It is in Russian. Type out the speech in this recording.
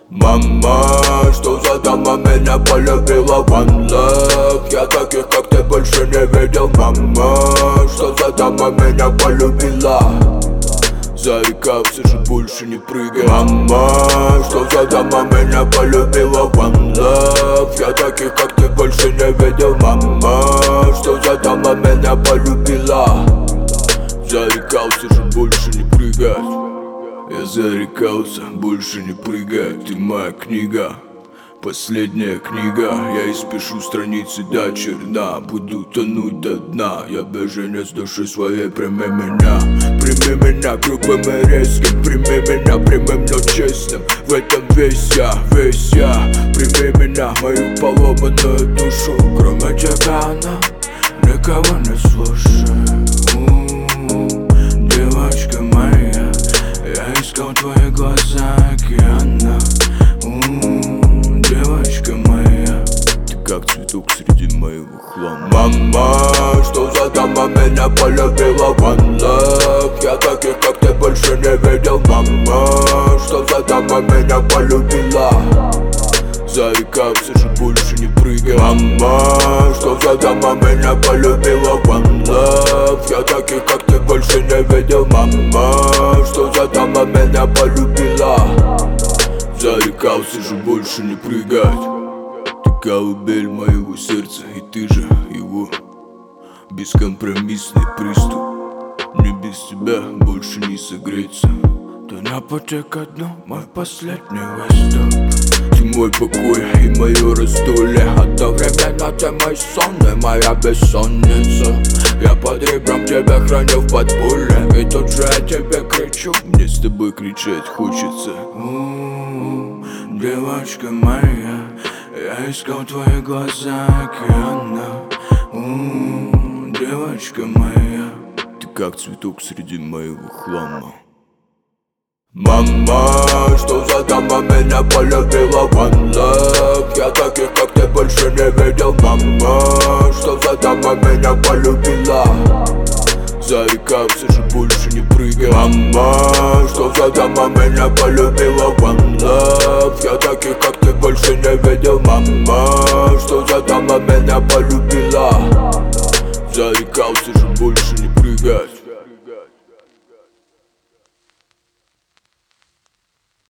Мама, что за дама меня полюбила? One love, я таких как ты больше не видел. Мама, что за дама меня полюбила? Заикался же, больше не прыгай. Мама, что за дама меня полюбила? One love, я таких как ты больше не видел. Мама, что за дама меня полюбила? Заикался же, больше не прыгать. Я зарекался, больше не прыгать. Ты моя книга, последняя книга. Я испишу страницы до черна. Буду тонуть до дна. Я беженец души своей, прими меня. Прими меня грубым и резким. Прими меня прямым, но честным. В этом весь я. Прими меня, мою поломанную душу. Кроме тебя она никого не слушает. Девочка моя, я искал твои глаза океана. Девочка моя, ты как цветок среди моего хлама. Мама, что за дама меня полюбила? One love, я таких как ты больше не видел. Мама, что за дама меня полюбила? Заикался же, больше не прыгай. Мама, что за дама меня полюбила? One love, я таких как ты больше не видел. Мама, что за дама меня полюбила? Заикался же, больше не прыгать. Ты колыбель моего сердца, и ты же его. Бескомпромиссный приступ. Мне без тебя больше не согреться. Ты на пути ко дну, мой последний выступ. Ты мой покой и мое раздолье. Одновременно ты мой сон и моя бессонница. Я под ребром тебя храню в подполье. И тут же я тебе кричу. Мне с тобой кричать хочется. Девочка моя, я искал твои глаза океана. Девочка моя, ты как цветок среди моего хлама. Мама, что за дама меня полюбила? One love, я таких как ты больше не видел. Мама, что за дама меня полюбила? Заикался же, больше не прыгай. Мама, что за дама меня полюбила? One love, я таких как ты больше не видел. Мама, что за дама меня полюбила?